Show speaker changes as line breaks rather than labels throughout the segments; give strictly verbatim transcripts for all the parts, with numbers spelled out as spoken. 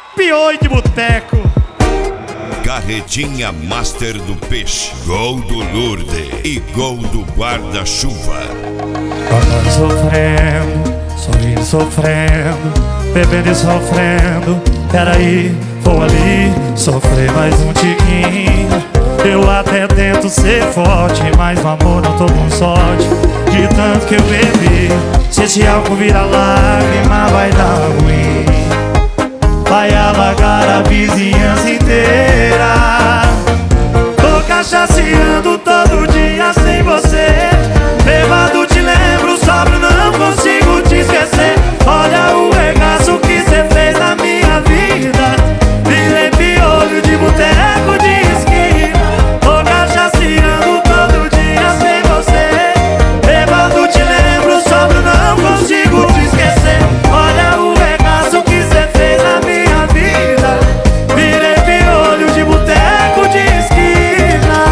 Pioi de boteco.
Carretinha Master do Peixe, gol do Lourdes e gol do guarda-chuva.
Cantando sofrendo, sorrindo sofrendo, bebendo e sofrendo. Peraí, vou ali sofrer mais um tiquinho. Eu até tento ser forte, mas no amor não tô com sorte. De tanto que eu bebi, se esse álcool virar lágrima vai dar ruim. Vai alagar a vizinhança inteira. Tô cachaceando todo dia sem você. Bêbado te lembro, sóbrio não consigo te esquecer. Olha o regaço que cê fez na minha vida. Virei piolho de boteco de esquina. Tô cachaceando todo dia sem você. Bêbado te lembro, sóbrio não consigo te esquecer. Olha o regaço que cê fez na minha vida. Virei piolho de boteco de esquina.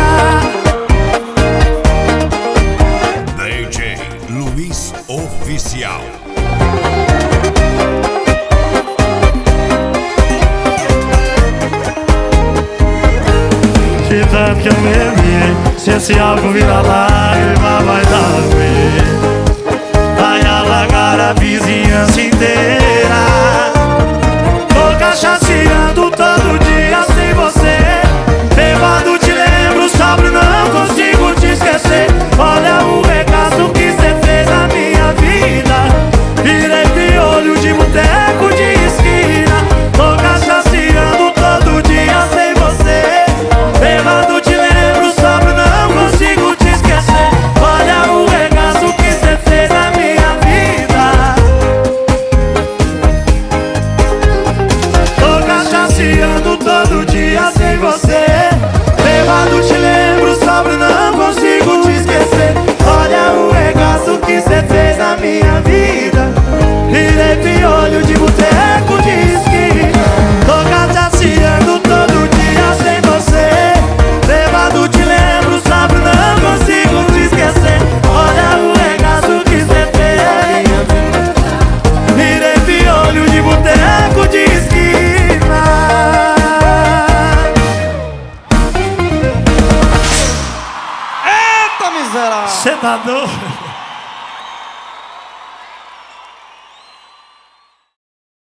D J Luiz Oficial.
De tanto que eu bebi, se esse álcool virar lágrima vai dar ruim. Vai alagar a vizinhança inteira. Tô cachaceando todo dia sem você. Bêbado te lembro, sóbrio não consigo te esquecer. Olha o regaço que cê fez na minha vida. Virei piolho de boteco de esquina. Tô cachaceando todo dia sem você. Bêbado te lembro, sóbrio não consigo te esquecer. Olha o regaço que cê fez na minha vida. Tô cachaceando todo dia sem você. Bêbado te lembro, sóbrio não consigo te esquecer. Olha o regaço que cê fez na minha vida. Virei piolho de boteco de esquina. Tô cachaceando todo dia sem você. Bêbado te lembro, sóbrio não consigo te esquecer. Olha o regaço que cê fez. Virei piolho de boteco de esquina.
Eita miserável!
Cê tá doido?